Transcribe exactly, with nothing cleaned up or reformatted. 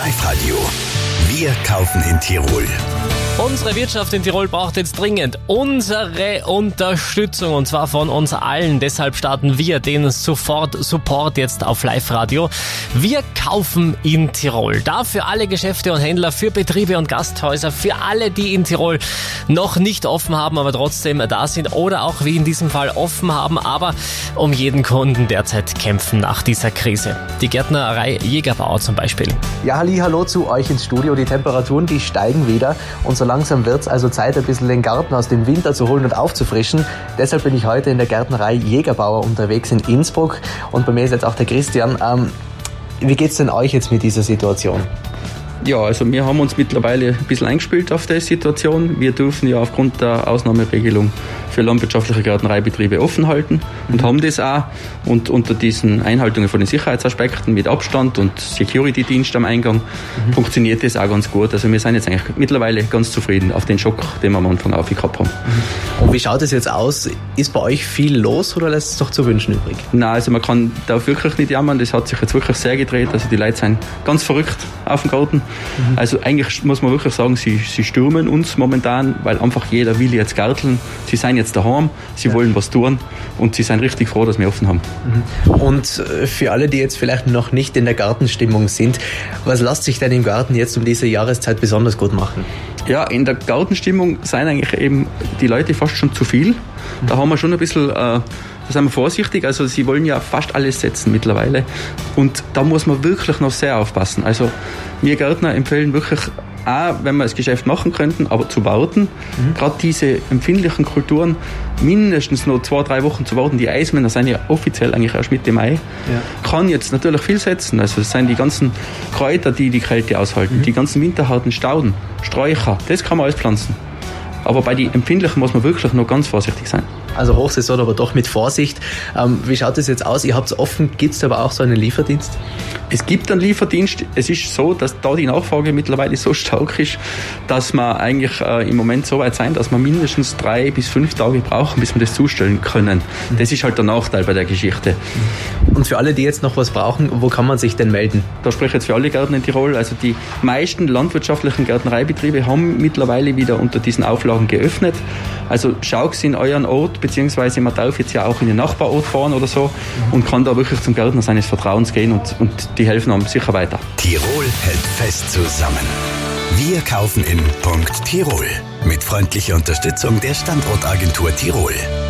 Live-Radio. Wir kaufen in Tirol. Unsere Wirtschaft in Tirol braucht jetzt dringend unsere Unterstützung und zwar von uns allen. Deshalb starten wir den Sofort-Support jetzt auf Live-Radio. Wir kaufen in Tirol. Da für alle Geschäfte und Händler, für Betriebe und Gasthäuser, für alle, die in Tirol noch nicht offen haben, aber trotzdem da sind oder auch wie in diesem Fall offen haben, aber um jeden Kunden derzeit kämpfen nach dieser Krise. Die Gärtnerei Jägerbauer zum Beispiel. Ja, halli, hallo zu euch ins Studio. Die Temperaturen, die steigen wieder und so langsam wird es also Zeit, ein bisschen den Garten aus dem Winter zu holen und aufzufrischen. Deshalb bin ich heute in der Gärtnerei Jägerbauer unterwegs in Innsbruck und bei mir ist jetzt auch der Christian. Ähm, wie geht's denn euch jetzt mit dieser Situation? Ja, also wir haben uns mittlerweile ein bisschen eingespielt auf die Situation. Wir dürfen ja aufgrund der Ausnahmeregelung für landwirtschaftliche Gärtnereibetriebe offen halten und haben das auch. Und unter diesen Einhaltungen von den Sicherheitsaspekten mit Abstand und Security-Dienst am Eingang mhm. funktioniert das auch ganz gut. Also wir sind jetzt eigentlich mittlerweile ganz zufrieden auf den Schock, den wir am Anfang aufgehabt haben. Und wie schaut es jetzt aus? Ist bei euch viel los oder lässt es doch zu wünschen übrig? Nein, also man kann da wirklich nicht jammern. Das hat sich jetzt wirklich sehr gedreht. Also die Leute sind ganz verrückt auf dem Garten. Mhm. Also eigentlich muss man wirklich sagen, sie, sie stürmen uns momentan, weil einfach jeder will jetzt gärteln. Sie sind jetzt daheim, sie ja. wollen was tun und sie sind richtig froh, dass wir offen haben. Und für alle, die jetzt vielleicht noch nicht in der Gartenstimmung sind, was lässt sich denn im Garten jetzt um diese Jahreszeit besonders gut machen? Ja, in der Gartenstimmung sind eigentlich eben die Leute fast schon zu viel. Da haben wir schon ein bisschen, äh, da sind wir vorsichtig, also sie wollen ja fast alles setzen mittlerweile und da muss man wirklich noch sehr aufpassen. Also wir Gärtner empfehlen wirklich auch, wenn wir das Geschäft machen könnten, aber zu warten. Mhm. Gerade diese empfindlichen Kulturen mindestens noch zwei, drei Wochen zu warten. Die Eismänner sind ja offiziell eigentlich erst Mitte Mai. Ja. Kann jetzt natürlich viel setzen. Also das sind die ganzen Kräuter, die die Kälte aushalten, mhm. die ganzen winterharten Stauden, Sträucher, das kann man alles pflanzen. Aber bei den empfindlichen muss man wirklich noch ganz vorsichtig sein. Also Hochsaison, aber doch mit Vorsicht. Ähm, wie schaut es jetzt aus? Ihr habt es offen, gibt es aber auch so einen Lieferdienst? Es gibt einen Lieferdienst. Es ist so, dass da die Nachfrage mittlerweile so stark ist, dass wir eigentlich äh, im Moment so weit sein, dass wir mindestens drei bis fünf Tage brauchen, bis wir das zustellen können. Mhm. Das ist halt der Nachteil bei der Geschichte. Und für alle, die jetzt noch was brauchen, wo kann man sich denn melden? Da spreche ich jetzt für alle Gärtner in Tirol. Also die meisten landwirtschaftlichen Gärtnereibetriebe haben mittlerweile wieder unter diesen Auflagen geöffnet. Also schaut in euren Ort, beziehungsweise man darf jetzt ja auch in den Nachbarort fahren oder so mhm. und kann da wirklich zum Gärtner seines Vertrauens gehen und, und die helfen einem sicher weiter. Tirol hält fest zusammen. Wir kaufen in Tirol mit freundlicher Unterstützung der Standortagentur Tirol.